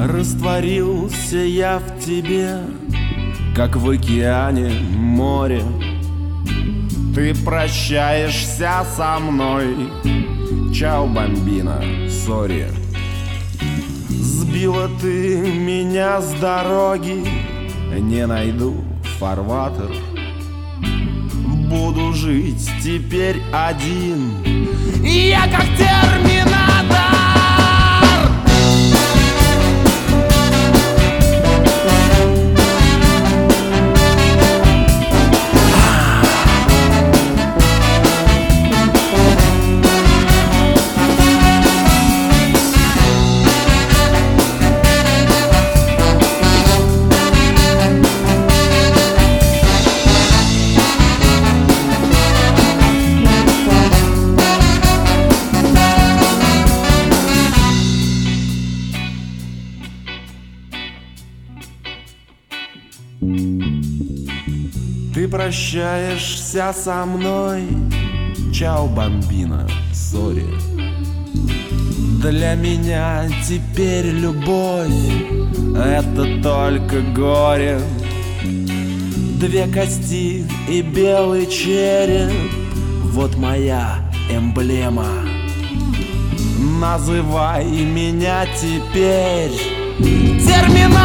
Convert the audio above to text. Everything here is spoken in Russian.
Растворился я в тебе, как в океане море. Ты прощаешься со мной, чао, бомбина, сори. Сбила ты меня с дороги, не найду фарватер. Буду жить теперь один, я как терминатор. Ты прощаешься со мной, чао, бомбина, сори. Для меня теперь любовь — это только горе. Две кости и белый череп — вот моя эмблема. Называй меня теперь терминатором.